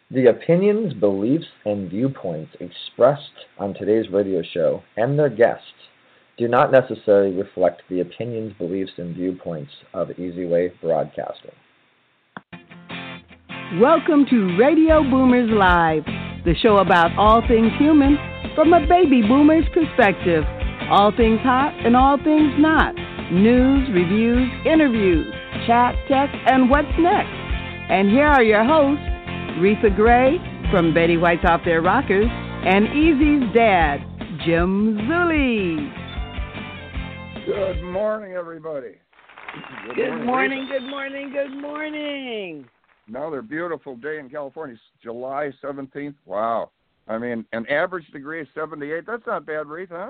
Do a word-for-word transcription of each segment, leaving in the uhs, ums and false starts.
The opinions, beliefs, and viewpoints expressed on today's radio show and their guests do not necessarily reflect the opinions, beliefs, and viewpoints of Easy Way Broadcasting. Welcome to Radio Boomers Live, the show about all things human from a baby boomer's perspective. All things hot and all things not. News, reviews, interviews, chat, tech, and what's next. And here are your hosts, Retha Gray from Betty White's Off Their Rockers, and Easy's dad, Jim Zuley. Good morning, everybody. Good, good morning, good morning, good morning. Another beautiful day in California. It's July seventeenth. Wow. I mean, an average degree of seventy-eight. That's not bad, Reith, huh?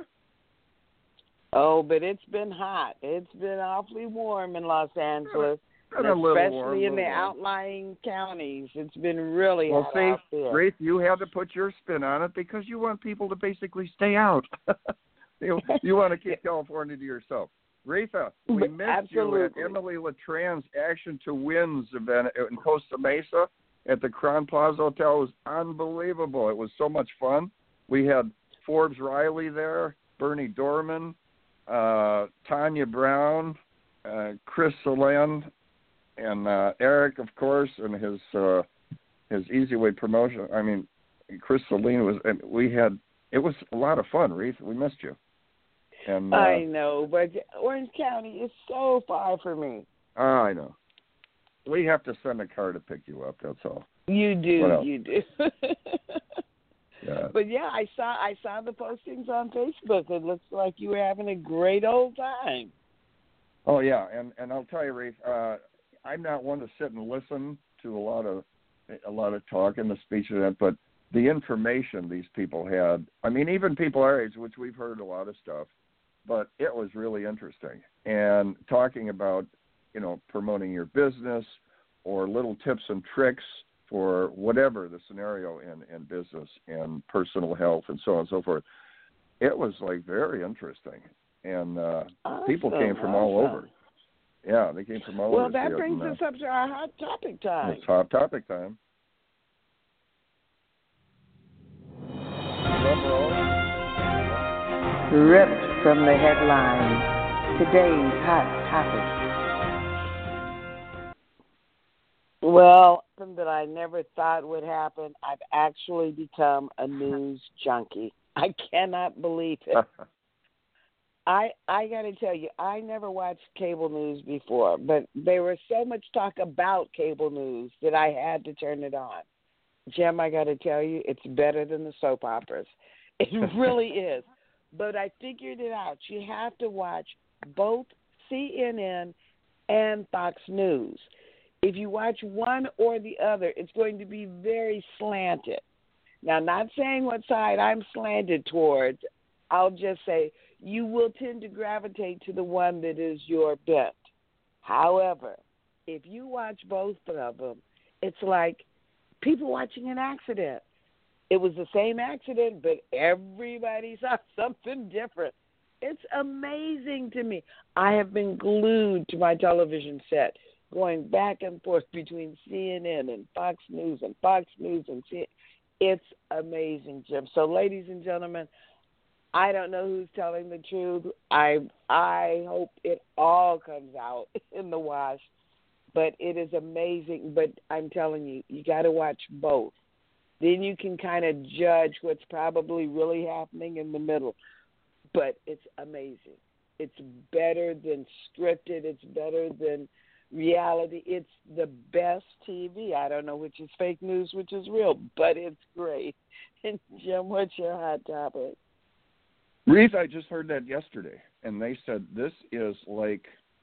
Oh, but it's been hot. It's been awfully warm in Los Angeles, been a little especially warm, in the warm. outlying counties. It's been really well, hot see, out there. Reith, you had to put your spin on it because you want people to basically stay out. you, you want to keep California to yourself. Retha, we missed Absolutely. you at Emily LaTran's Action to Wins event in Costa Mesa at the Crown Plaza Hotel. It was unbelievable. It was so much fun. We had Forbes Riley there, Bernie Dorman, uh, Tanya Brown, uh, Chris Solan, and uh, Eric, of course, and his uh, his Easy Way promotion. I mean, Chris Solan was, and we had, it was a lot of fun, Reith. We missed you. And, uh, I know, but Orange County is so far from me. Oh, I know. We have to send a car to pick you up. That's all. You do, you do. yeah. But yeah, I saw I saw the postings on Facebook. It looks like you were having a great old time. Oh yeah, and and I'll tell you, Reith, uh, I'm not one to sit and listen to a lot of a lot of talk in the speech event, but the information these people had. I mean, even people our age, which we've heard a lot of stuff. But it was really interesting. And talking about, you know, promoting your business or little tips and tricks for whatever the scenario in, in business and personal health and so on and so forth. It was, like, very interesting. And uh, awesome, people came from awesome. all over. Yeah, they came from all well, over. Well, that brings and, us uh, up to our hot topic time. It's hot topic time. Ripped from the headlines, today's hot topic. Well, something that I never thought would happen. I've actually become a news junkie. I cannot believe it. I I got to tell you, I never watched cable news before, but there was so much talk about cable news that I had to turn it on. Jim, I got to tell you, it's better than the soap operas. It really is. But I figured it out. You have to watch both C N N and Fox News. If you watch one or the other, it's going to be very slanted. Now, not saying what side I'm slanted towards. I'll just say you will tend to gravitate to the one that is your bent. However, if you watch both of them, it's like people watching an accident. It was the same accident, but everybody saw something different. It's amazing to me. I have been glued to my television set, going back and forth between C N N and Fox News and Fox News and C N N. It's amazing, Jim. So, ladies and gentlemen, I don't know who's telling the truth. I I hope it all comes out in the wash. But it is amazing. But I'm telling you, you got to watch both. Then you can kind of judge what's probably really happening in the middle. But it's amazing. It's better than scripted. It's better than reality. It's the best T V. I don't know which is fake news, which is real, but it's great. And Jim, what's your hot topic? Reith, I just heard that yesterday, and they said this is like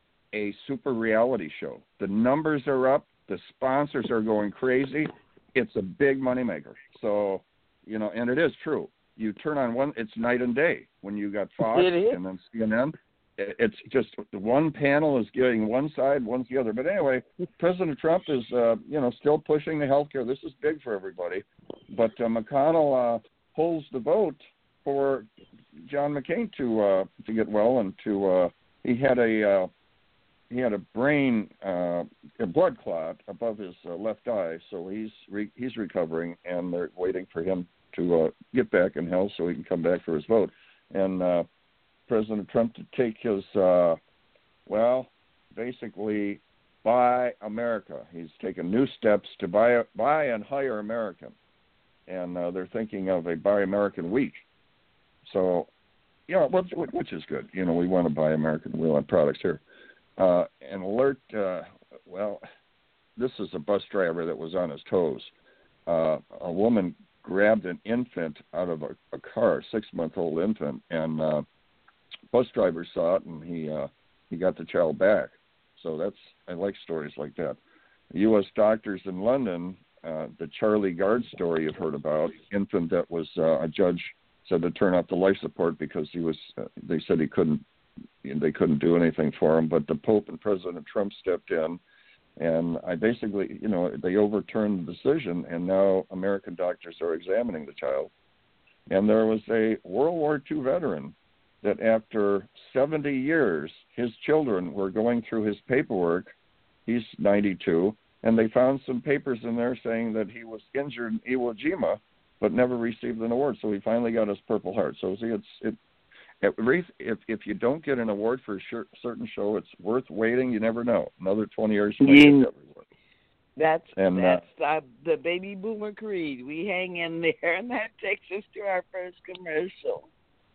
a super reality show. The numbers are up. The sponsors are going crazy. It's a big moneymaker. So, you know, and it is true. You turn on one, it's night and day. When you got Fox and then C N N, it's just one panel is getting one side, one's the other. But anyway, President Trump is, uh, you know, still pushing the health care. This is big for everybody. But uh, McConnell uh, pulls the vote for John McCain to uh, to get well and to uh, he had a uh, he had a brain, uh, a blood clot above his uh, left eye, so he's re- he's recovering, and they're waiting for him to uh, get back in health so he can come back for his vote. And uh, President Trump to take his, uh, well, basically buy America. He's taken new steps to buy buy and hire American, and uh, they're thinking of a Buy American Week. So, you know, which, which is good. You know, we want to buy American. We want products here. Uh, an alert, uh, well, this is a bus driver that was on his toes. Uh, a woman grabbed an infant out of a, a car, a six-month-old infant, and uh, bus driver saw it, and he uh, he got the child back. So that's, I like stories like that. U S doctors in London, uh, the Charlie Gard story you've heard about, infant that was uh, a judge said to turn off the life support because he was, uh, they said he couldn't, they couldn't do anything for him. But the Pope and President Trump stepped in, and I basically, you know, they overturned the decision, and now American doctors are examining the child. And there was a World War Two veteran that after seventy years, his children were going through his paperwork. He's ninety-two, and they found some papers in there saying that he was injured in Iwo Jima, but never received an award. So he finally got his Purple Heart. So see, it's it. If if you don't get an award for a certain show, it's worth waiting. You never know. Another twenty years from now, you get every award. That's and, that's uh, uh, the baby boomer creed. We hang in there, and that takes us to our first commercial.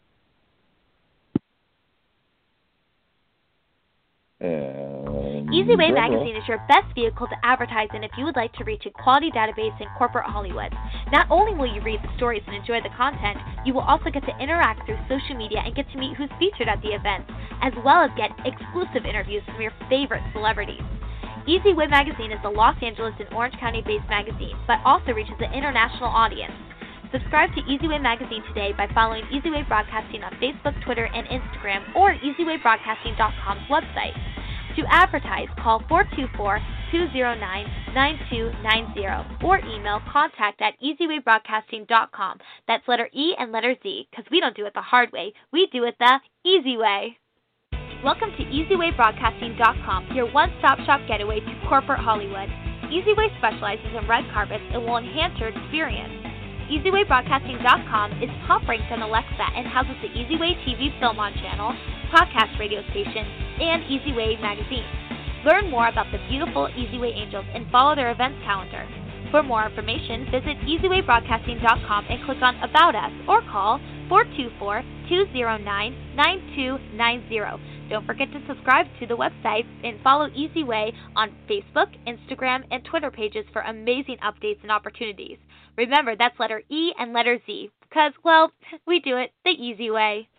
And EasyWay Magazine is your best vehicle to advertise in if you would like to reach a quality database in corporate Hollywood. Not only will you read the stories and enjoy the content, you will also get to interact through social media and get to meet who's featured at the event, as well as get exclusive interviews from your favorite celebrities. EasyWay Magazine is a Los Angeles and Orange County-based magazine, but also reaches an international audience. Subscribe to EasyWay Magazine today by following EasyWay Broadcasting on Facebook, Twitter, and Instagram, or easyway broadcasting dot com's website. To advertise, call four two four, two zero nine, nine two nine zero or email contact at easyway broadcasting dot com. That's letter E and letter Z, because we don't do it the hard way. We do it the easy way. Welcome to easyway broadcasting dot com, your one-stop shop getaway to corporate Hollywood. EasyWay specializes in red carpets and will enhance your experience. easyway broadcasting dot com is top-ranked on Alexa and houses the EasyWay T V Film On channel, podcast radio station, and EasyWay magazine. Learn more about the beautiful EasyWay Angels and follow their events calendar. For more information, visit easyway broadcasting dot com and click on About Us or call four two four, two zero nine, nine two nine zero. Don't forget to subscribe to the website and follow EasyWay on Facebook, Instagram, and Twitter pages for amazing updates and opportunities. Remember, that's letter E and letter Z, because, well, we do it the easy way.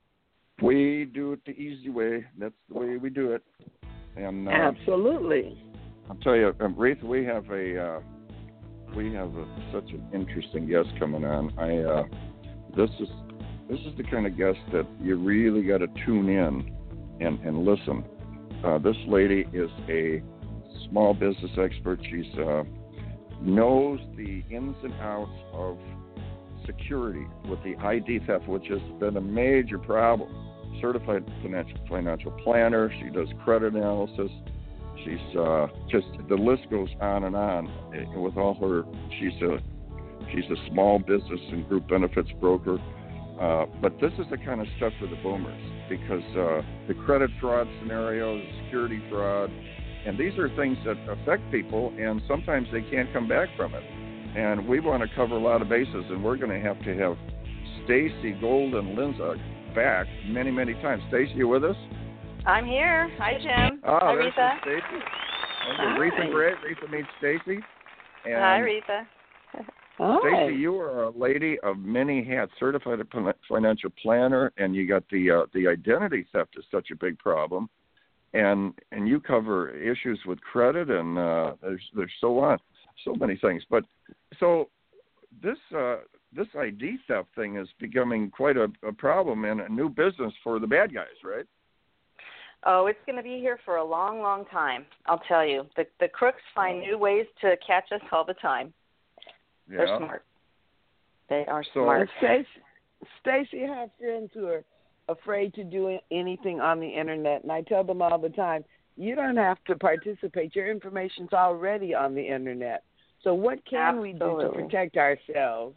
We do it the easy way. That's the way we do it. And uh, absolutely. I'll tell you, um, Reith, we have a uh, we have a, such an interesting guest coming on. I uh, this is this is the kind of guest that you really got to tune in and and listen. Uh, this lady is a small business expert. She's uh, knows the ins and outs of security with the I D theft, which has been a major problem. Certified financial financial planner. She does credit analysis. She's uh, just the list goes on and on. With all her, she's a she's a small business and group benefits broker. Uh, but this is the kind of stuff for the boomers, because uh, the credit fraud scenarios, security fraud, and these are things that affect people, and sometimes they can't come back from it. And we want to cover a lot of bases, and we're going to have to have Stacy Golden Linzak back many, many times. Stacy, you with us? I'm here. Hi, Jim. Oh, Hi, there's Retha. Stacy. Okay, Retha great. Retha meets Stacy. And Hi, Retha. Stacy, you are a lady of many hats, certified financial planner, and you got the uh, the identity theft is such a big problem, and and you cover issues with credit, and uh, there's there's so on, so many things. But so this uh, this I D theft thing is becoming quite a, a problem and a new business for the bad guys, right? Oh, it's going to be here for a long, long time. I'll tell you. The the crooks find new ways to catch us all the time. Yeah. They're smart. They are So- smart. Stacy, Stacy have friends who are afraid to do anything on the internet, and I tell them all the time, You don't have to participate. Your information's already on the internet. So what can Absolutely. we do to protect ourselves?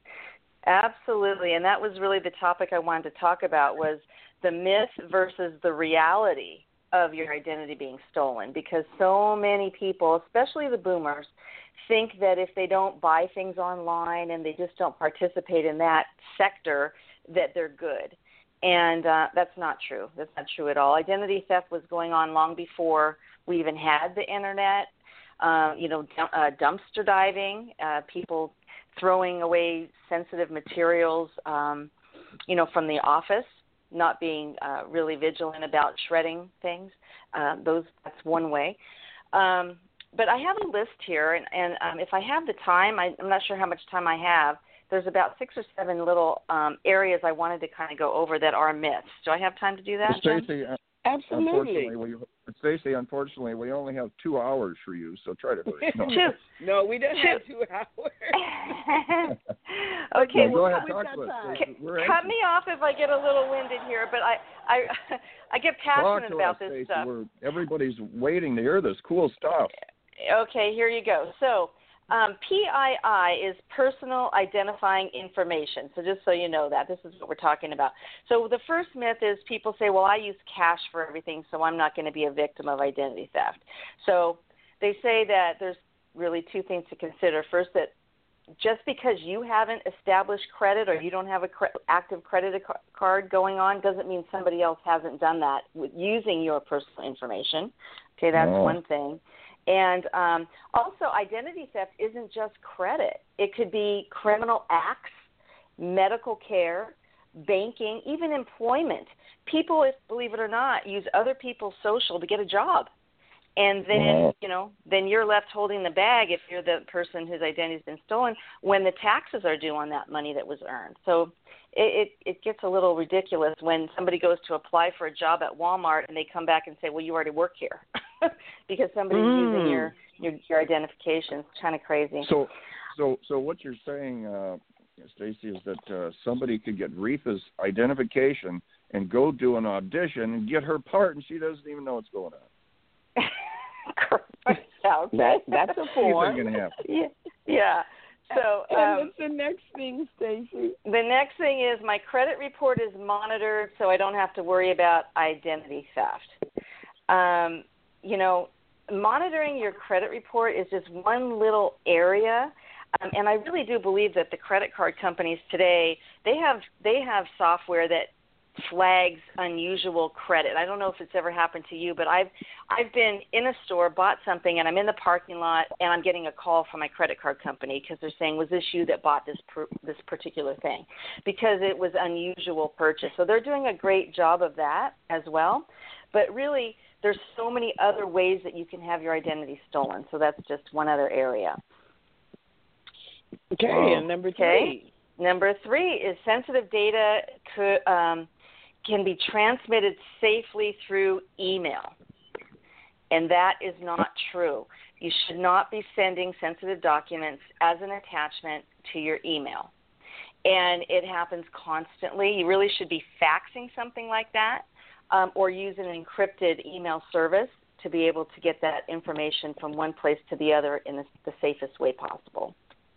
Absolutely, and that was really the topic I wanted to talk about, was the myth versus the reality of your identity being stolen, because so many people, especially the boomers, think that if they don't buy things online and they just don't participate in that sector, that they're good. And uh, that's not true. That's not true at all. Identity theft was going on long before we even had the internet. Uh, you know, dump, uh, dumpster diving, uh, people throwing away sensitive materials, um, you know, from the office, not being uh, really vigilant about shredding things. Uh, those that's one way. Um, but I have a list here, and, and um, if I have the time, I, I'm not sure how much time I have. There's about six or seven little um, areas I wanted to kind of go over that are myths. Do I have time to do that, Jim? Stacey, uh, Absolutely. Unfortunately, we, Stacey, unfortunately, we only have two hours for you, so try to hurry. No. Two. No, we don't Two. have two hours. Okay, no, go well, ahead, we talk got to us. time. Stacey. We're cut anxious. me off if I get a little winded here, but I I, I get Talk passionate to about us, this Stacey. stuff. We're, everybody's waiting to hear this cool stuff. Okay, here you go. So um, P I I is personal identifying information. So just so you know that, this is what we're talking about. So the first myth is people say, well, I use cash for everything, so I'm not going to be a victim of identity theft. So they say that there's really two things to consider. First, that just because you haven't established credit or you don't have an cre- active credit card going on doesn't mean somebody else hasn't done that with using your personal information. Okay, that's Oh. one thing. And um, also, identity theft isn't just credit. It could be criminal acts, medical care, banking, even employment. People, if, believe it or not, use other people's social to get a job. And then, Wow. you know, then you're left holding the bag if you're the person whose identity has been stolen when the taxes are due on that money that was earned. So it, it, it gets a little ridiculous when somebody goes to apply for a job at Walmart and they come back and say, well, you already work here because somebody's Mm. using your, your, your identification. It's kind of crazy. So, so, so what you're saying, uh, Stacey, is that uh, somebody could get Retha's identification and go do an audition and get her part, and she doesn't even know what's going on. okay. That, that's a form. Anything can happen. Yeah. Yeah. So And um, what's the next thing, Stacey? the next thing is my credit report is monitored, so I don't have to worry about identity theft. Um, you know, monitoring your credit report is just one little area, um, and I really do believe that the credit card companies today, they have they have software that flags unusual credit. I don't know if it's ever happened to you, but I've I've been in a store, bought something, and I'm in the parking lot, and I'm getting a call from my credit card company because they're saying, was this you that bought this per, this particular thing? Because it was unusual purchase. So they're doing a great job of that as well. But really, there's so many other ways that you can have your identity stolen. So that's just one other area. Okay, Wow. and number Okay. three. Number three is sensitive data could, um, can be transmitted safely through email. And that is not true. You should not be sending sensitive documents as an attachment to your email. And it happens constantly. You really should be faxing something like that um, or use an encrypted email service to be able to get that information from one place to the other in the, the safest way possible.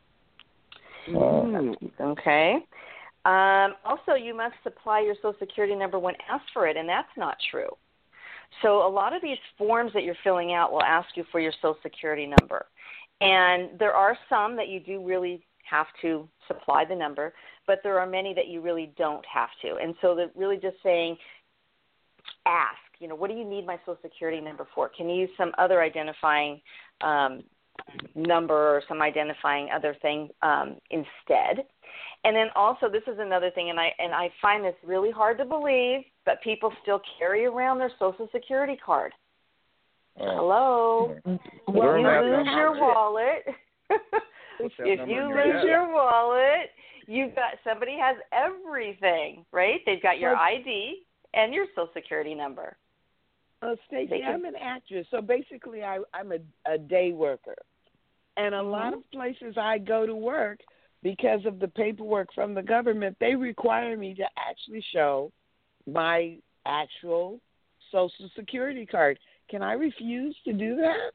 Mm. Okay. Um, also, you must supply your Social Security number when asked for it, and that's not true. So a lot of these forms that you're filling out will ask you for your Social Security number. And there are some that you do really have to supply the number, but there are many that you really don't have to. And so they're really just saying, ask, you know, what do you need my Social Security number for? Can you use some other identifying um, number or some identifying other thing um, instead? And then also, this is another thing, and I and I find this really hard to believe, but people still carry around their Social Security card. Oh. Hello? Learn If you that lose number. your wallet, Put that if number you in your lose head. your wallet, you've got somebody has everything, right? They've got your I D and your Social Security number. Uh, They Stacey, can- I'm an actress, so basically I, I'm a, a day worker. And a Mm-hmm. lot of places I go to work, because of the paperwork from the government, they require me to actually show my actual Social Security card. Can I refuse to do that?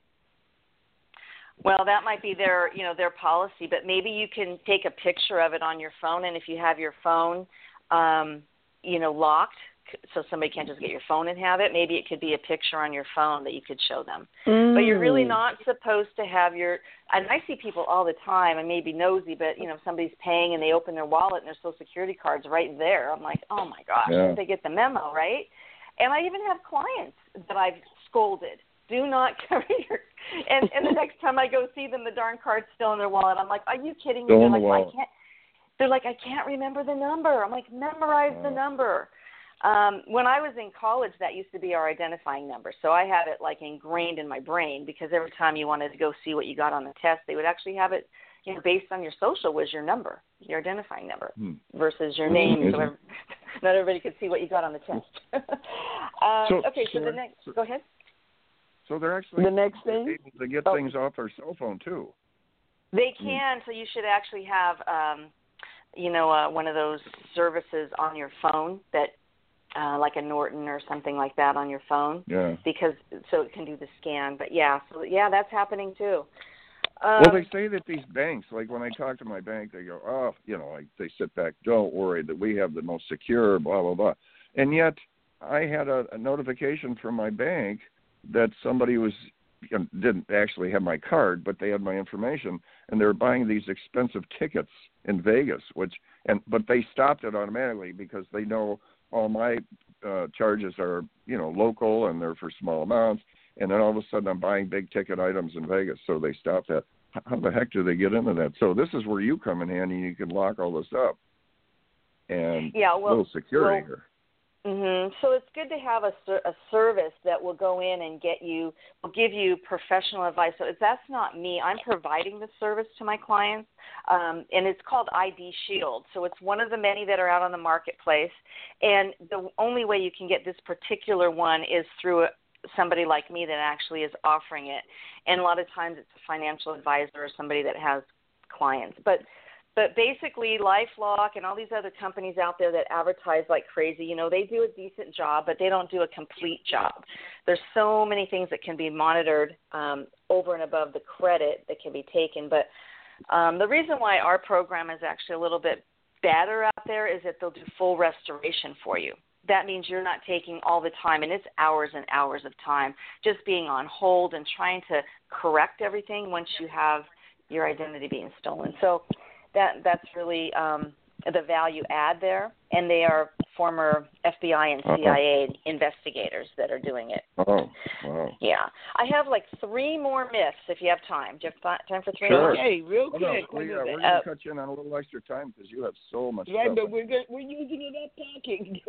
Well, that might be their, you know, their policy, but maybe you can take a picture of it on your phone, and if you have your phone, um, you know, locked, so somebody can't just get your phone and have it, maybe it could be a picture on your phone that you could show them. Mm. But you're really not supposed to have your, and I see people all the time, I may be nosy, but, you know, if somebody's paying and they open their wallet and their Social Security card's right there, I'm like, oh, my gosh, yeah. Didn't they get the memo, right? And I even have clients that I've scolded. Do not carry your, and, and the next time I go see them, the darn card's still in their wallet. I'm like, are you kidding me? They're like, well, I can't. They're like, I can't remember the number. I'm like, memorize the number. Um, when I was in college, that used to be our identifying number. So I had it like ingrained in my brain because every time you wanted to go see what you got on the test, they would actually have it, you know, based on your social was your number, your identifying number hmm. versus your name. So every, not everybody could see what you got on the test. um, so, okay, so so the next, go ahead. So they're actually the next thing able to get oh. things off their cell phone too. They can. So you should actually have, um, you know, uh, one of those services on your phone that, uh, like a Norton or something like that on your phone. Yeah. Because so it can do the scan. But yeah, so yeah, that's happening too. Um, well, they say that these banks, like when I talk to my bank, they go, oh, you know, like they sit back, don't worry that we have the most secure, blah blah blah, and yet I had a, a notification from my bank that somebody was you know, didn't actually have my card, but they had my information, and they were buying these expensive tickets in Vegas, which and but they stopped it automatically because they know all my uh, charges are you know local and they're for small amounts, and then all of a sudden I'm buying big ticket items in Vegas, so they stopped that. How the heck do they get into that? So this is where you come in handy, and you can lock all this up and yeah, well, a little security well, here. Mm-hmm. So it's good to have a, a service that will go in and get you, will give you professional advice. So that's not me. I'm providing the service to my clients, um, and it's called I D Shield. So it's one of the many that are out on the marketplace, and the only way you can get this particular one is through a, somebody like me that actually is offering it. And a lot of times it's a financial advisor or somebody that has clients. But But basically, LifeLock and all these other companies out there that advertise like crazy, you know, they do a decent job, but they don't do a complete job. There's so many things that can be monitored um, over and above the credit that can be taken. But um, the reason why our program is actually a little bit better out there is that they'll do full restoration for you. That means you're not taking all the time, and it's hours and hours of time, just being on hold and trying to correct everything once you have your identity being stolen. So That that's really um, the value add there, and they are former F B I and C I A uh-huh. investigators that are doing it. Oh, wow. Yeah. I have like three more myths if you have time. Do you have time for three sure. more? Okay, real quick. Oh, no, we, uh, we're going to uh, cut you in on a little extra time because you have so much right, stuff. but we're, good, we're using it up talking.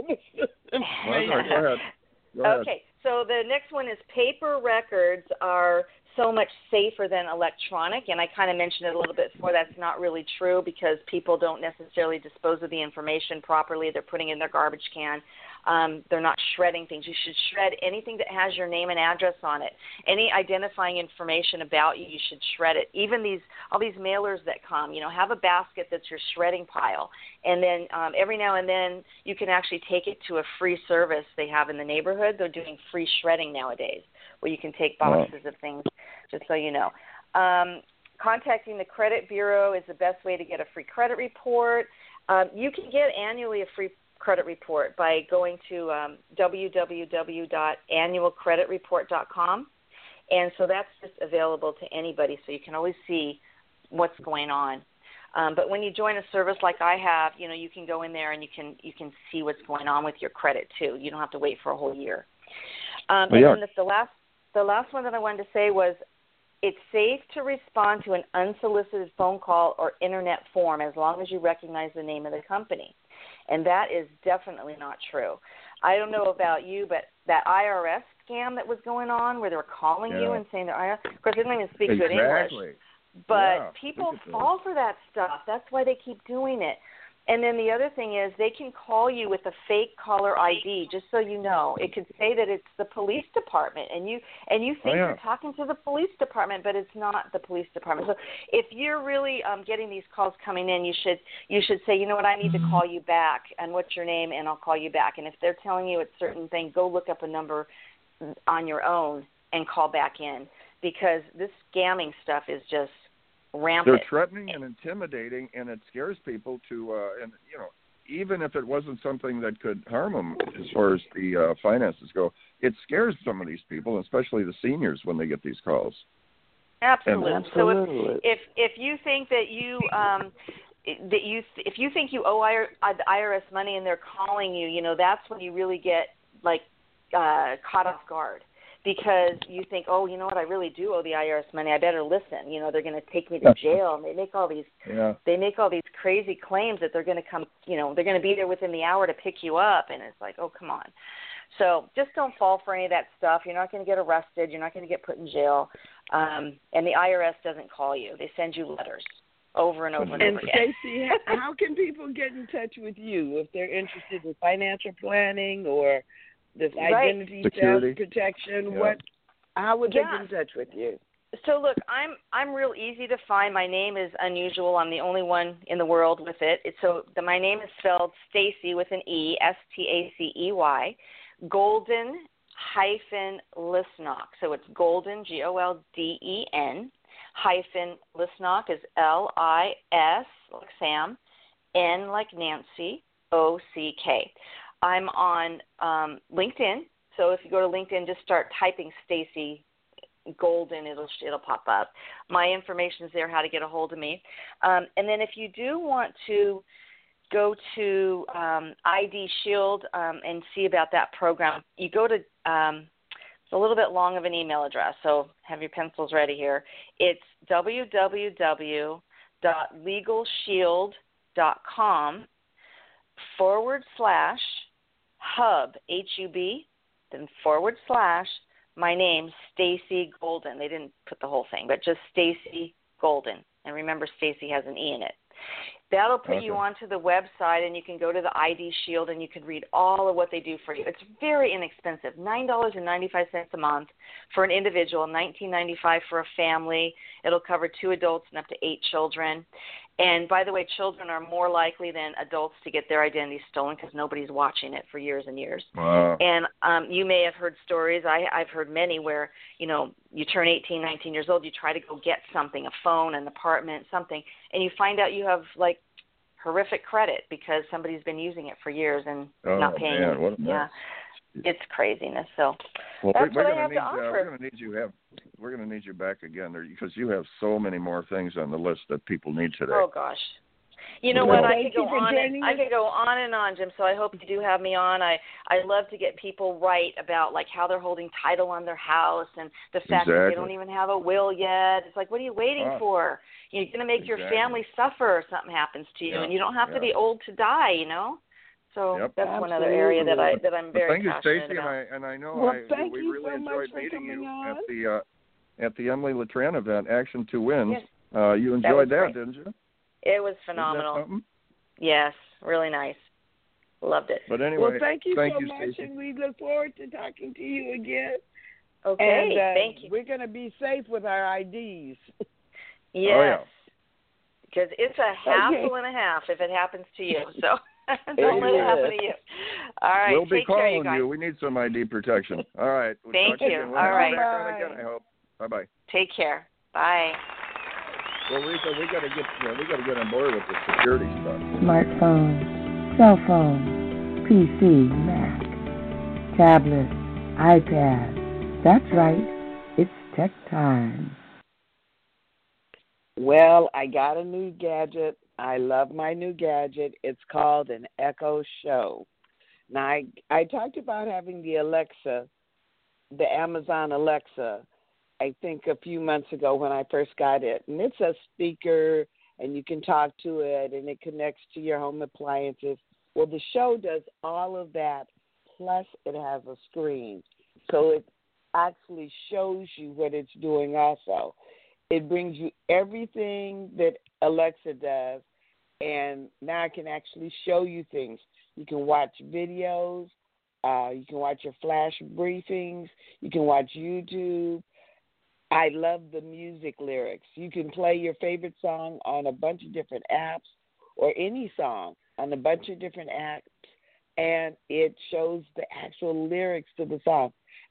Well, go ahead. Go ahead. Okay, so the next one is paper records are so much safer than electronic, and I kind of mentioned it a little bit before. That's not really true because people don't necessarily dispose of the information properly. They're putting it in their garbage can. Um, they're not shredding things. You should shred anything that has your name and address on it. Any identifying information about you, you should shred it. Even these all these mailers that come, you know, have a basket that's your shredding pile. And then um, every now and then you can actually take it to a free service they have in the neighborhood. They're doing free shredding nowadays where you can take boxes of things, just so you know. Um, contacting the credit bureau is the best way to get a free credit report. Um, you can get annually a free credit report by going to um, w w w dot annual credit report dot com. And so that's just available to anybody, so you can always see what's going on. Um, but when you join a service like I have, you know, you can go in there and you can you can see what's going on with your credit too. You don't have to wait for a whole year. Um, well, and yeah. then the, the last the last one that I wanted to say was it's safe to respond to an unsolicited phone call or internet form as long as you recognize the name of the company. And that is definitely not true. I don't know about you, but that I R S scam that was going on where they were calling yeah. you and saying they're I R S, of course, they don't even speak exactly. good English. But yeah, people fall for that stuff. That's why they keep doing it. And then the other thing is they can call you with a fake caller I D, just so you know. It could say that it's the police department, and you and you think oh, yeah. you're talking to the police department, but it's not the police department. So if you're really um, getting these calls coming in, you should you should say, you know what, I need to call you back, and what's your name, and I'll call you back. And if they're telling you it's certain thing, go look up a number on your own and call back in, because this scamming stuff is just rampant. They're threatening and intimidating, and it scares people to, uh, and you know, even if it wasn't something that could harm them as far as the uh, finances go, it scares some of these people, especially the seniors, when they get these calls. Absolutely. And, so if, if if you think that you um, that you if you think you owe the I R S money and they're calling you, you know, that's when you really get like uh, caught off guard. Because you think, oh, you know what, I really do owe the I R S money. I better listen. You know, they're going to take me to jail, and they make all these, yeah. they make all these crazy claims that they're going to come, you know, they're going to be there within the hour to pick you up, and it's like, oh, come on. So just don't fall for any of that stuff. You're not going to get arrested. You're not going to get put in jail. Um, and the I R S doesn't call you. They send you letters over and over and, and over again. Stacey, how can people get in touch with you if they're interested in financial planning or this identity Security. theft protection? Yeah. What? How would they Yeah. get in touch with you? So look, I'm I'm real easy to find. My name is unusual. I'm the only one in the world with it. It's so the, my name is spelled Stacey with an E, S T A C E Y, Golden hyphen Lisnock. So it's Golden, G O L D E N, hyphen Lisnock is L I S like Sam, N like Nancy, O C K. I'm on um, LinkedIn, so if you go to LinkedIn, just start typing Stacey Golden, it'll it'll pop up. My information's there, how to get a hold of me. Um, and then if you do want to go to um, I D Shield um, and see about that program, you go to um, it's a little bit long of an email address, so have your pencils ready here. It's www.legalshield.com forward slash hub, H U B, then forward slash my name, Stacey Golden. They didn't put the whole thing, but just Stacey Golden. And remember, Stacey has an E in it. That'll put Okay. you onto the website, and you can go to the I D Shield, and you can read all of what they do for you. It's very inexpensive, nine dollars and ninety-five cents a month for an individual, nineteen dollars and ninety-five cents for a family. It'll cover two adults and up to eight children. And by the way, children are more likely than adults to get their identity stolen because nobody's watching it for years and years. Wow. And um, you may have heard stories. I, I've heard many where, you know, you turn eighteen, nineteen years old, you try to go get something, a phone, an apartment, something, and you find out you have, like, horrific credit because somebody's been using it for years and Oh, not paying man, it. what a mess. Yeah, it's craziness. So Well, that's we're what I gonna have need, to uh, offer. We're going to need you have. We're going to need you back again there because you have so many more things on the list that people need today. Oh gosh. You know Well, what? I thank could go you for on. joining And, I us. could go on and on, Jim. So I hope you do have me on. I I love to get people right about like how they're holding title on their house and the fact that they Exactly. don't even have a will yet. It's like, what are you waiting Ah. for? You're going to make your Exactly. family suffer if something happens to you, Yeah. and you don't have to Yeah. be old to die. You know. So Yep. that's one other area that I that I'm Well, very thank you, passionate Stacey, and about. I and I know Well, I, thank we you really so much enjoyed for meeting coming you on. at the uh, at the Emily Letran event, Action to Wins. Yes. Uh, you was enjoyed that, great. didn't you? It was Isn't that phenomenal. something? Yes, really nice. Loved it. But anyway, Well, thank you thank so you, much, Stacey. and we look forward to talking to you again. Okay, and uh, thank you. we're going to be safe with our I Ds. Yes. Oh, yeah. Because it's a hassle Okay. and a half if it happens to you. So It don't let it happen is. to you. All right. We'll be take care, you calling guys. you. We need some I D protection. All right. We'll Thank talk to you. again. We'll All have right. you back on Bye. again, I hope. Bye bye. Take care. Bye. Well, Rita, we got to get uh, we got to get on board with the security stuff. Smartphones, cell phones, P C, Mac, tablet, iPad. That's right. It's tech time. Well, I got a new gadget. I love my new gadget. It's called an Echo Show. Now, I, I talked about having the Alexa, the Amazon Alexa, I think a few months ago when I first got it. And it's a speaker, and you can talk to it, and it connects to your home appliances. Well, the show does all of that, plus it has a screen. So it actually shows you what it's doing also. It brings you everything that Alexa does, and now I can actually show you things. You can watch videos. Uh, you can watch your flash briefings. You can watch YouTube. I love the music lyrics. You can play your favorite song on a bunch of different apps or any song on a bunch of different apps, and it shows the actual lyrics to the song.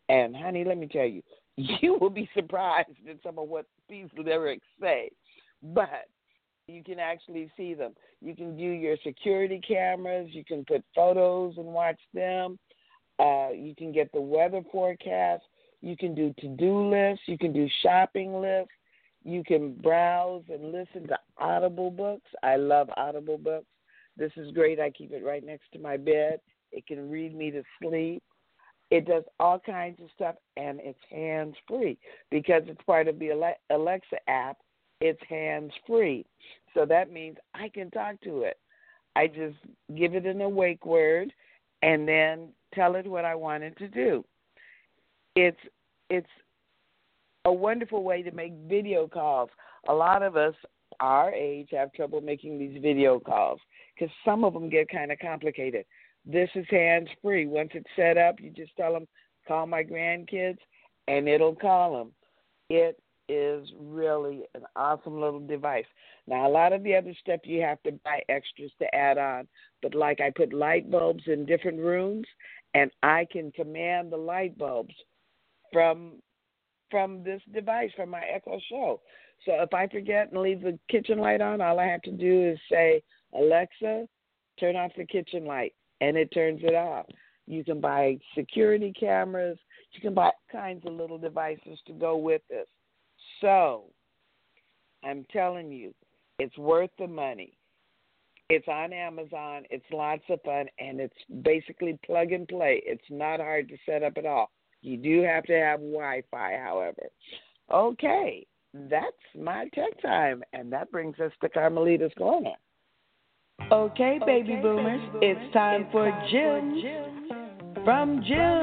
And, honey, let me tell you, you will be surprised at some of what these lyrics say. But you can actually see them. You can view your security cameras. You can put photos and watch them. Uh, you can get the weather forecast. You can do to-do lists. You can do shopping lists. You can browse and listen to Audible books. I love Audible books. This is great. I keep it right next to my bed. It can read me to sleep. It does all kinds of stuff, and it's hands-free. Because it's part of the Alexa app, it's hands-free. So that means I can talk to it. I just give it an awake word and then tell it what I want it to do. It's it's a wonderful way to make video calls. A lot of us our age have trouble making these video calls because some of them get kind of complicated. This is hands-free. Once it's set up, you just tell them, call my grandkids, and it'll call them. It is really an awesome little device. Now, a lot of the other stuff you have to buy extras to add on, but like I put light bulbs in different rooms, and I can command the light bulbs from from this device, from my Echo Show. So if I forget and leave the kitchen light on, all I have to do is say, Alexa, turn off the kitchen light, and it turns it off. You can buy security cameras. You can buy all kinds of little devices to go with this. So I'm telling you, it's worth the money. It's on Amazon. It's lots of fun, and it's basically plug and play. It's not hard to set up at all. You do have to have Wi-Fi, however. Okay, that's my tech time, and that brings us to Carmelita's Corner. Okay, baby okay, boomers, baby boomers, it's time it's for time Jim for from Jim.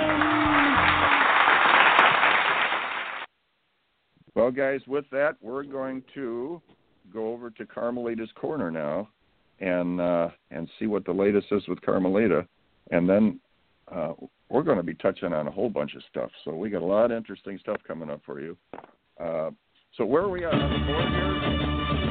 Well, guys, with that, we're going to go over to Carmelita's Corner now and uh, and see what the latest is with Carmelita. And then uh, we're going to be touching on a whole bunch of stuff. So we got a lot of interesting stuff coming up for you. Uh, so where are we at on the board here?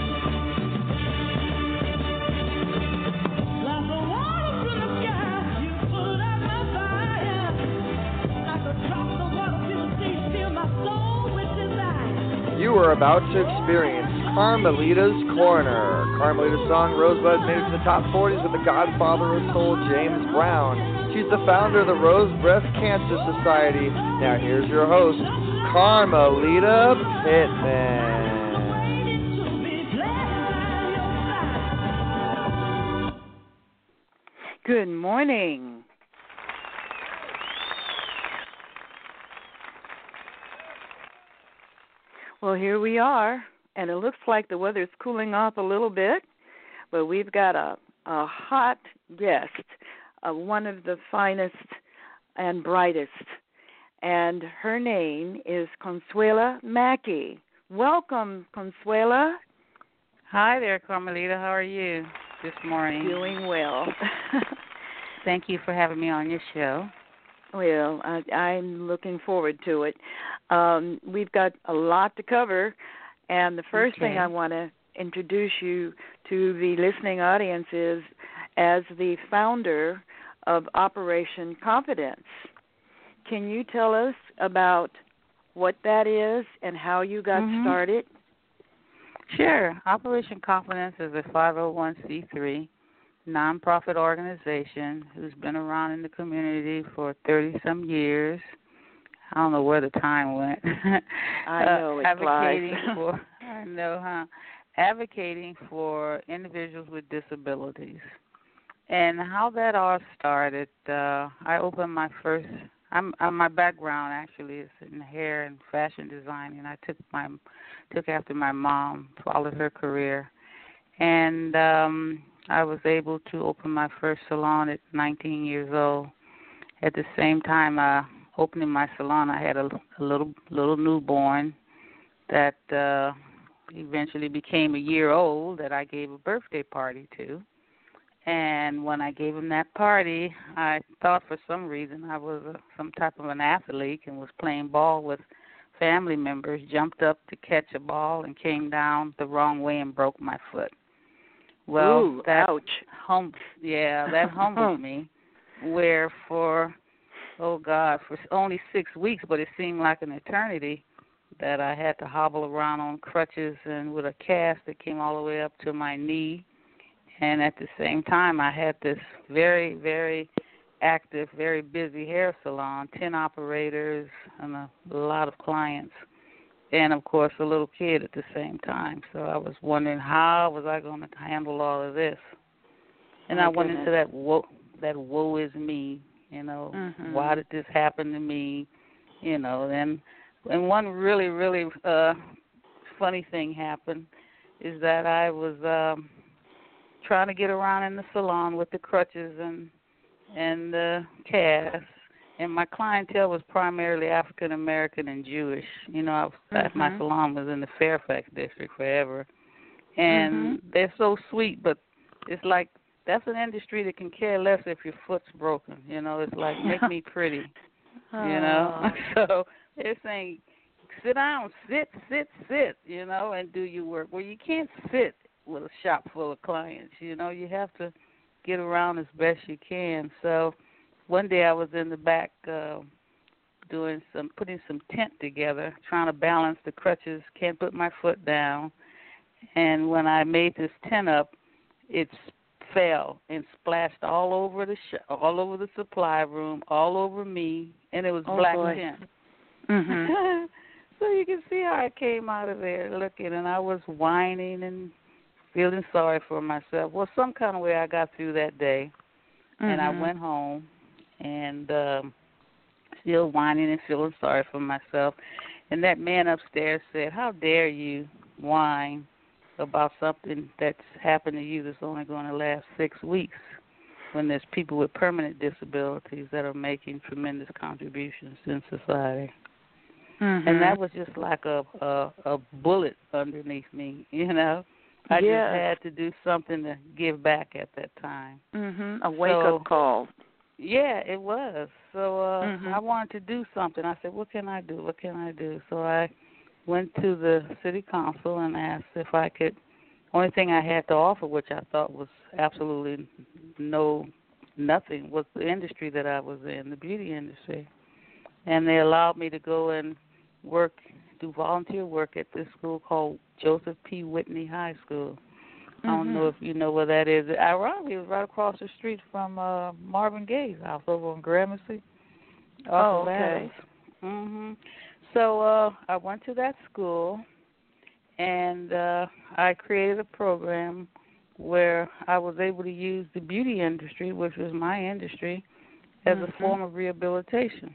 You are about to experience Carmelita's Corner. Carmelita's song Rosebud made it to the top forties with the godfather of soul, James Brown. She's the founder of the Rose Breast Cancer Society. Now here's your host, Carmelita Pittman. Good morning. Well, here we are, and it looks like the weather's cooling off a little bit, but we've got a, a hot guest, uh, one of the finest and brightest, and her name is Consuela Mackey. Welcome, Consuela. Hi there, Carmelita. How are you this morning? Doing well. Thank you for having me on your show. Well, I, I'm looking forward to it. Um, we've got a lot to cover, and the first okay. thing I want to introduce you to the listening audience is as the founder of Operation Confidence. Can you tell us about what that is and how you got mm-hmm. started? Sure. Operation Confidence is a five oh one c three nonprofit organization who's been around in the community for thirty-some years. I don't know where the time went. I know, uh, it advocating flies. for, I know, huh? Advocating for individuals with disabilities. And how that all started, uh, I opened my first, I'm, I'm my background actually is in hair and fashion design, and I took my took after my mom, followed her career. And um I was able to open my first salon at nineteen years old. At the same time, uh, opening my salon, I had a, a little little newborn that uh, eventually became a year old that I gave a birthday party to. And when I gave him that party, I thought for some reason I was a, some type of an athlete and was playing ball with family members, jumped up to catch a ball and came down the wrong way and broke my foot. Well, Ooh, that ouch. hum- yeah, that humbled me, where for oh God, for only six weeks, but it seemed like an eternity that I had to hobble around on crutches and with a cast that came all the way up to my knee. And at the same time, I had this very, very active, very busy hair salon, ten operators and a lot of clients, and, of course, a little kid at the same time. So I was wondering how was I going to handle all of this. And My I went goodness. into that woe, that woe is me, you know, Mhm. why did this happen to me, you know. And, and one really, really uh, funny thing happened is that I was um, trying to get around in the salon with the crutches and and the cast, and my clientele was primarily African American and Jewish. You know, I was, Mhm. my salon was in the Fairfax district forever, and Mhm. they're so sweet, but it's like that's an industry that can care less if your foot's broken. You know, it's like make me pretty. You know, Oh. so they're saying sit down, sit, sit, sit. You know, and do your work. Well, you can't sit with a shop full of clients. You know, you have to get around as best you can. So one day I was in the back uh, doing some, putting some tent together, trying to balance the crutches, can't put my foot down. And when I made this tent up, it fell and splashed all over the sh- all over the supply room, all over me, and it was Oh, black boy. tent. Mhm. So you can see how I came out of there looking, and I was whining and feeling sorry for myself. Well, some kind of way I got through that day, and I Mhm. went home and um, still whining and feeling sorry for myself. And that man upstairs said, how dare you whine about something that's happened to you that's only going to last six weeks when there's people with permanent disabilities that are making tremendous contributions in society. Mhm. And that was just like a, a, a bullet underneath me, you know. I Yes. just had to do something to give back at that time. Mhm. A wake So, up call. Yeah, it was. So uh, Mhm. I wanted to do something. I said, what can I do? What can I do? So I went to the city council and asked if I could, only thing I had to offer, which I thought was absolutely no, nothing, was the industry that I was in, the beauty industry. And they allowed me to go and work, do volunteer work at this school called Joseph P. Whitney High School. I don't know if you know where that is. Ironically, it was right across the street from uh, Marvin Gaye's house over on Gramercy. Oh, okay. Mm-hmm. So uh, I went to that school, and uh, I created a program where I was able to use the beauty industry, which was my industry, as Mhm. a form of rehabilitation.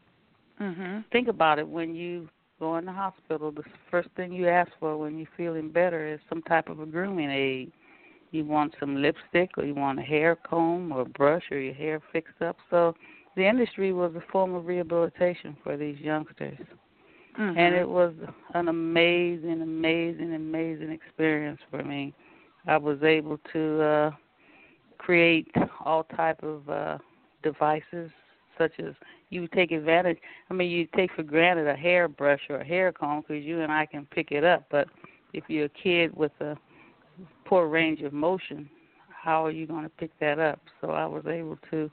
Mhm. Think about it. When you go in the hospital, the first thing you ask for when you're feeling better is some type of a grooming aid. You want some lipstick, or you want a hair comb or a brush, or your hair fixed up. So the industry was a form of rehabilitation for these youngsters. Mhm. And it was an amazing, amazing, amazing experience for me. I was able to uh, create all type of uh, devices, such as you take advantage. I mean, you take for granted a hairbrush or a hair comb because you and I can pick it up. But if you're a kid with a poor range of motion, how are you going to pick that up? So I was able to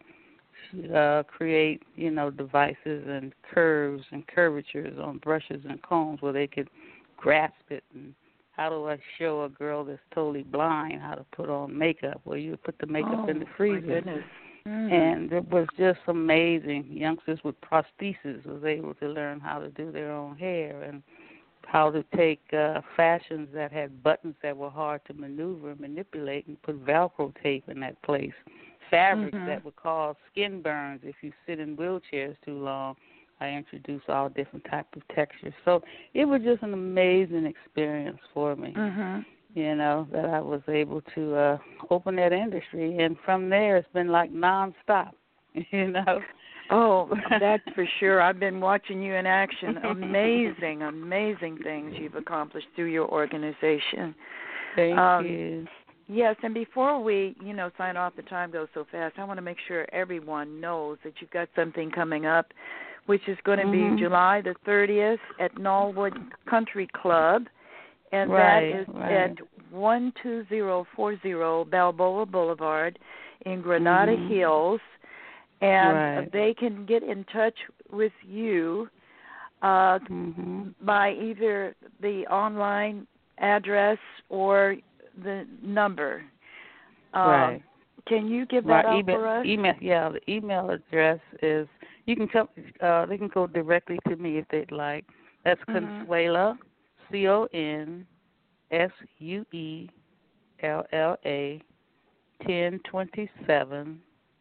uh, create, you know, devices and curves and curvatures on brushes and combs where they could grasp it. And how do I show a girl that's totally blind how to put on makeup? Well, you put the makeup oh, in the freezer. My goodness. Mm. And it was just amazing. Youngsters with prostheses was able to learn how to do their own hair and how to take uh, fashions that had buttons that were hard to maneuver and manipulate and put Velcro tape in that place. Fabrics Mhm. that would cause skin burns if you sit in wheelchairs too long. I introduced all different types of textures. So it was just an amazing experience for me, Mhm. you know, that I was able to uh, open that industry. And from there, it's been like nonstop, you know. Oh, that's for sure. I've been watching you in action. Amazing, amazing things you've accomplished through your organization. Thank um, you. Yes, and before we, you know, sign off, the time goes so fast. I want to make sure everyone knows that you've got something coming up, which is going to Mhm. be July the thirtieth at Knollwood Country Club, and Right, that is right. at one two zero four zero Balboa Boulevard in Granada Mhm. Hills. and right. they can get in touch with you uh, mm-hmm. by either the online address or the number. Um, right. Can you give that My out email, for us? Email, yeah, the email address is, you can come, uh, they can go directly to me if they'd like. That's Mm-hmm. Consuela, C O N S U E L L A, ten twenty-seven,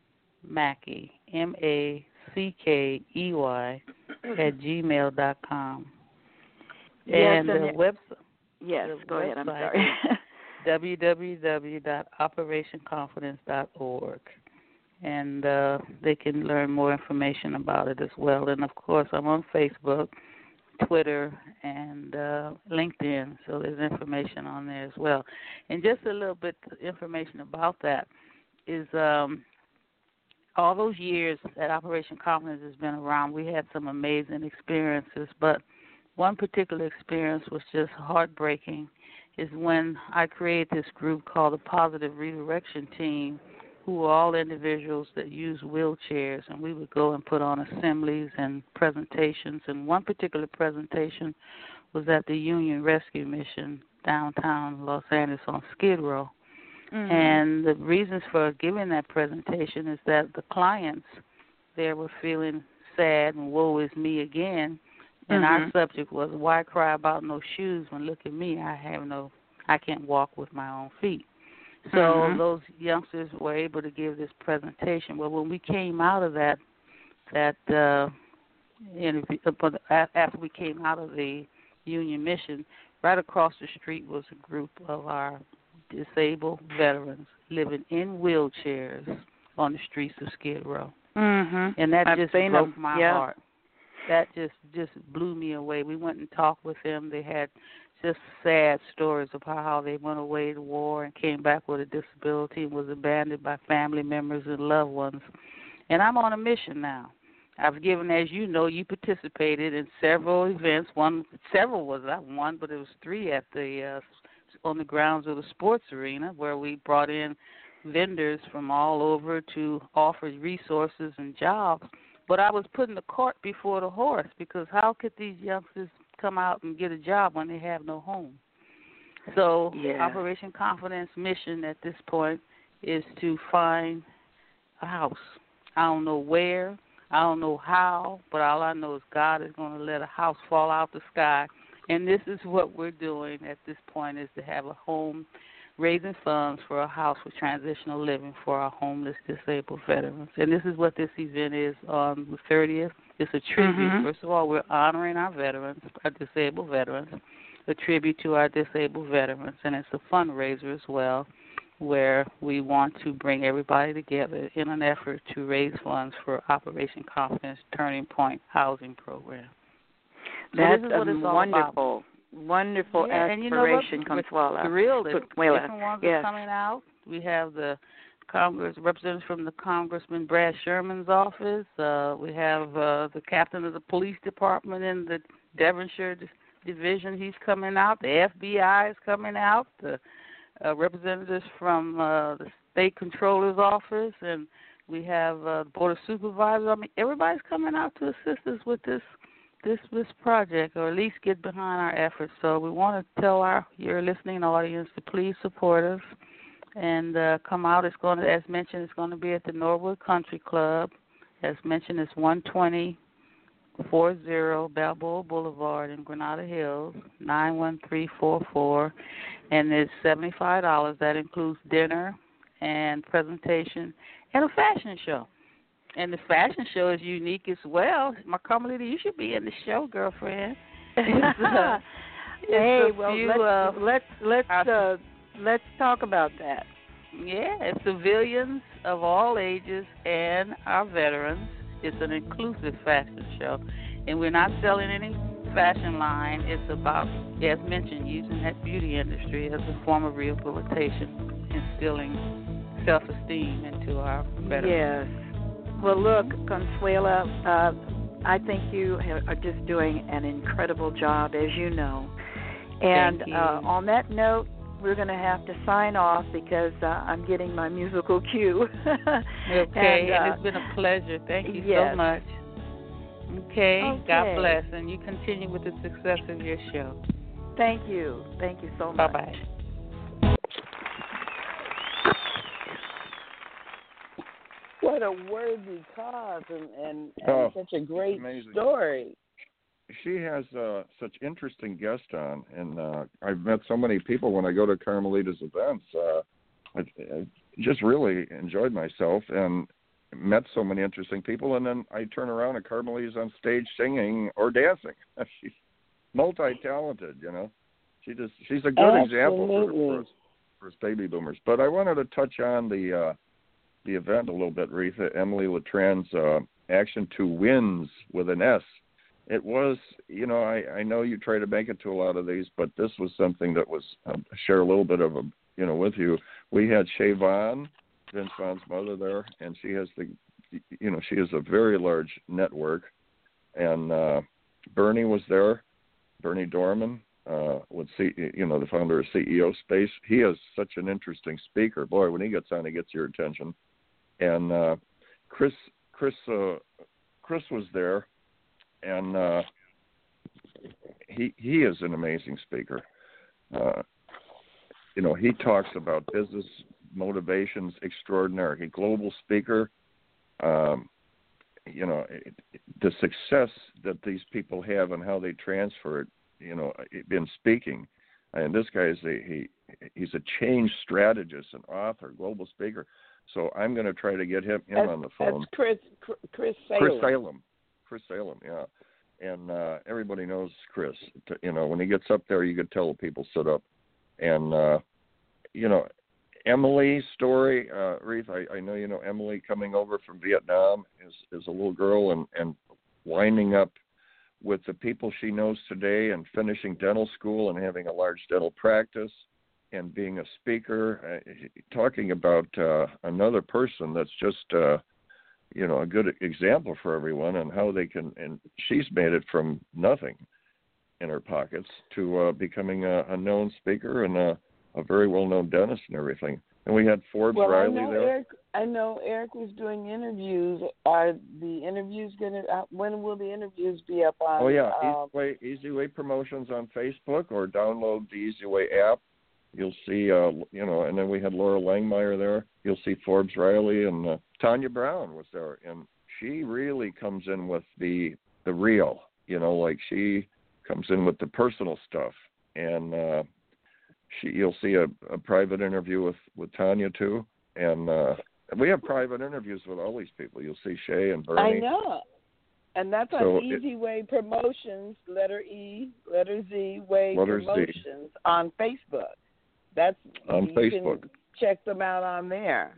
Mackey, M A C K E Y, at gmail dot com. Yes, and, and the it, website. yes, the go ahead, I'm website sorry. w w w dot operation confidence dot org, and uh, they can learn more information about it as well. And, of course, I'm on Facebook, Twitter, and uh, LinkedIn, so there's information on there as well. And just a little bit of information about that is um, all those years that Operation Confidence has been around, we had some amazing experiences, but one particular experience was just heartbreaking is when I created this group called the Positive Redirection Team, who were all individuals that use wheelchairs, and we would go and put on assemblies and presentations. And one particular presentation was at the Union Rescue Mission downtown Los Angeles on Skid Row. Mm-hmm. And the reasons for giving that presentation is that the clients there were feeling sad and woe is me again. And mm-hmm. our subject was, why cry about no shoes when look at me, I have no, I can't walk with my own feet. So mm-hmm. those youngsters were able to give this presentation. Well, when we came out of that, that uh, interview, after we came out of the Union Mission, right across the street was a group of our disabled veterans living in wheelchairs on the streets of Skid Row. Mm-hmm. And that I've just seen broke them. my yeah. heart. That just, just blew me away. We went and talked with them. They had just sad stories of how they went away to war and came back with a disability and was abandoned by family members and loved ones. And I'm on a mission now. I've given, as you know, you participated in several events. One, several was not one, but it was three at the uh, on the grounds of the sports arena where we brought in vendors from all over to offer resources and jobs. But I was putting the cart before the horse because how could these youngsters come out and get a job when they have no home? So yeah. Operation Confidence mission at this point is to find a house. I don't know where, I don't know how, but all I know is God is going to let a house fall out the sky. And this is what we're doing at this point, is to have a home, raising funds for a house for transitional living for our homeless disabled veterans. And this is what this event is on the thirtieth. It's a tribute. Mm-hmm. First of all, we're honoring our veterans, our disabled veterans, a tribute to our disabled veterans, and it's a fundraiser as well, where we want to bring everybody together in an effort to raise funds for Operation Confidence Turning Point Housing Program. So That's this is what a it's all wonderful, about. wonderful yeah, aspiration, and you know what? Consuela. Thrilled. Consuela. Different ones yes. are coming out. We have the Congress representatives from the Congressman Brad Sherman's office. Uh, we have uh, the captain of the police department in the Devonshire division. He's coming out. The F B I is coming out. The uh, representatives from uh, the state controller's office, and we have uh, the board of supervisors. I mean, everybody's coming out to assist us with this this this project, or at least get behind our efforts. So we want to tell our your listening audience to please support us and uh, come out. It's going to, as mentioned, it's going to be at the Norwood Country Club. As mentioned, it's one twenty forty Balboa Boulevard in Granada Hills, nine one three four four, and it's seventy-five dollars. That includes dinner and presentation and a fashion show. And the fashion show is unique as well. My Carmelita, you should be in the show, girlfriend. It's, uh, it's hey, a well, few, let's uh, let's let's uh, let's talk about that. Yeah, it's civilians of all ages and our veterans. It's an inclusive fashion show, and we're not selling any fashion line. It's about, as mentioned, using that beauty industry as a form of rehabilitation, instilling self-esteem into our veterans. Yes. Well, look, Consuela, uh, I think you are just doing an incredible job, as you know. And Thank you. Uh, on that note, we're going to have to sign off because uh, I'm getting my musical cue. Okay, and, uh, and it's been a pleasure. Thank you yes. so much. Okay. okay, God bless, and you continue with the success of your show. Thank you. Thank you so Bye much. bye. What a worthy cause and, and, and Oh, such a great amazing. story. She has uh, such interesting guests on, and uh, I've met so many people when I go to Carmelita's events. Uh, I, I just really enjoyed myself and met so many interesting people, and then I turn around and Carmelita's on stage singing or dancing. She's multi-talented, you know. She just she's a good Absolutely. example for, for, us, for us baby boomers. But I wanted to touch on the uh, the event a little bit, Retha. Emily Letran's uh, Action to Wins with an S. It was, you know, I, I know you try to make it to a lot of these, but this was something that was, uh, share a little bit of, a, you know, with you. We had Shay Vaughn, Vince Vaughn's mother there, and she has the, you know, she has a very large network. And uh, Bernie was there, Bernie Dorman, uh, with C, you know, the founder of C E O Space. He is such an interesting speaker. Boy, when he gets on, he gets your attention. And uh, Chris, Chris, uh, Chris was there. And uh, he he is an amazing speaker. Uh, you know, he talks about business motivations extraordinary. He global speaker. Um, you know, it, it, the success that these people have and how they transfer it. You know, in speaking. And this guy is a he he's a change strategist, an author, global speaker. So I'm going to try to get him, him That's, on the phone. That's Chris Chris Salem. Chris Salem. Chris Salem, yeah. And uh, everybody knows Chris. You know, when he gets up there, you could tell the people sit up. And, uh, you know, Emily's story, uh, Reith, I, I know you know Emily coming over from Vietnam as, as a little girl and, and winding up with the people she knows today and finishing dental school and having a large dental practice and being a speaker, uh, talking about uh, another person that's just uh, – you know, a good example for everyone and how they can, and she's made it from nothing in her pockets to uh, becoming a, a known speaker and a, a very well-known dentist and everything. And we had Forbes well, Riley I know there. Eric, I know Eric was doing interviews. Are the interviews going to, uh, when will the interviews be up on? Oh, yeah, um, Easy Way, Easy Way Promotions on Facebook or download the Easy Way app. You'll see, uh, you know, and then we had Laura Langmeyer there. You'll see Forbes Riley and uh, Tanya Brown was there. And she really comes in with the the real, you know, like she comes in with the personal stuff. And uh, she, you'll see a, a private interview with, with Tanya, too. And uh, we have private interviews with all these people. You'll see Shay and Bernie. I know. And that's So on Easy it, Way Promotions, letter E, letter Z, Way letter Promotions Z. on Facebook. That's on you Facebook. Can check them out on there.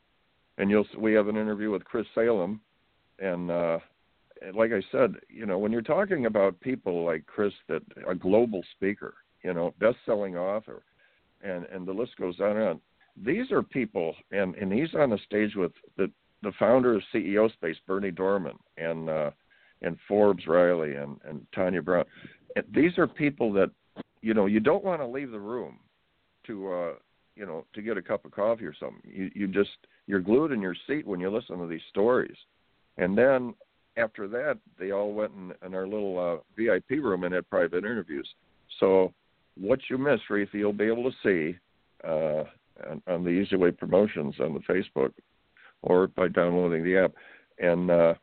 And you'll we have an interview with Chris Salem, and, uh, and like I said, you know, when you're talking about people like Chris, that a global speaker, you know, best-selling author, and, and the list goes on and on. These are people, and, and he's on the stage with the the founder of C E O Space, Bernie Dorman, and uh, and Forbes Riley, and, and Tanya Brown. And these are people that, you know, you don't want to leave the room to uh, you know, to get a cup of coffee or something. You you just you're glued in your seat when you listen to these stories. And then after that, they all went in, in our little uh, V I P room and had private interviews. So what you missed, Reith, you'll be able to see uh, on, on the Easy Way Promotions on the Facebook or by downloading the app. And uh,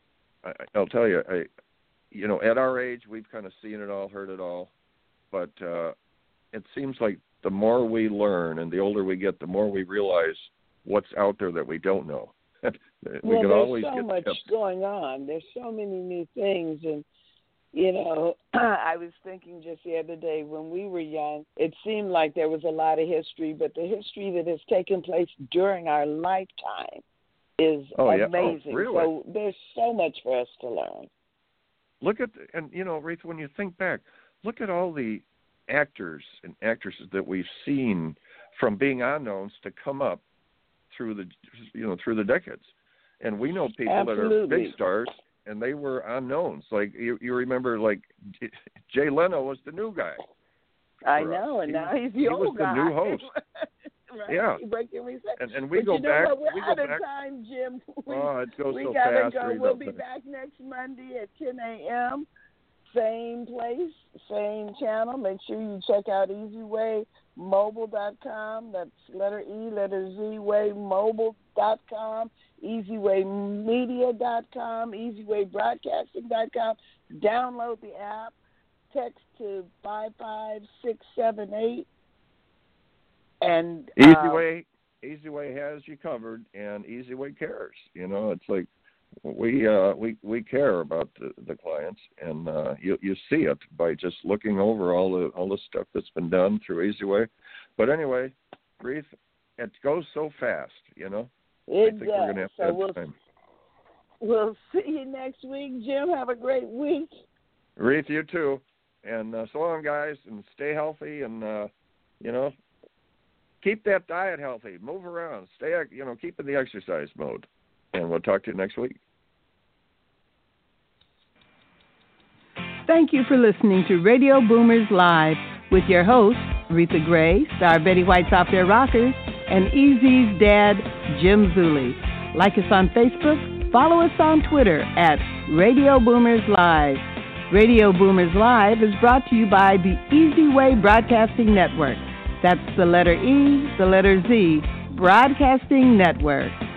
I, I'll tell you, I, you know, at our age, we've kind of seen it all, heard it all. But uh, it seems like the more we learn and the older we get, the more we realize what's out there that we don't know. we well, can there's always so get much tips. going on. There's so many new things. And, you know, I was thinking just the other day when we were young, it seemed like there was a lot of history, but the history that has taken place during our lifetime is oh, yeah. amazing. Oh, really? So there's so much for us to learn. Look at, and, you know, Reith, when you think back, look at all the actors and actresses that we've seen from being unknowns to come up through the, you know, through the decades. And we know people Absolutely. that are big stars, and they were unknowns. Like, you, you remember, like, Jay Leno was the new guy I know, and he now was, he's the he old was guy. the new host. Right? Yeah. Breaking reset. And, and we but go you know back. What? We're we out go of back. time, Jim. We, oh, it goes we so gotta fast. go. Reed, We'll be think. back next Monday at ten a.m. Same place, same channel. Make sure you check out easy way mobile dot com. That's letter E, letter Z, way mobile dot com, easy way media dot com, easy way broadcasting dot com. Download the app. Text to five five six seven eight. And Easy uh, Way, Easy Way has you covered, and Easy Way cares. You know, it's like we uh, we we care about the, the clients, and uh, you you see it by just looking over all the all the stuff that's been done through Easy Way. But anyway, Reith, it goes so fast. You know, it I think does. we're gonna have to so have we'll, time. We'll see you next week, Jim. Have a great week. Reith, you too, and uh, so long, guys, and stay healthy, and uh, you know. Keep that diet healthy. Move around. Stay, you know, keep in the exercise mode. And we'll talk to you next week. Thank you for listening to Radio Boomers Live with your hosts, Retha Gray, Star Betty White Software Rockers, and Easy's dad, Jim Zuley. Like us on Facebook. Follow us on Twitter at Radio Boomers Live. Radio Boomers Live is brought to you by the Easy Way Broadcasting Network. That's the letter E, the letter Z, Broadcasting Network.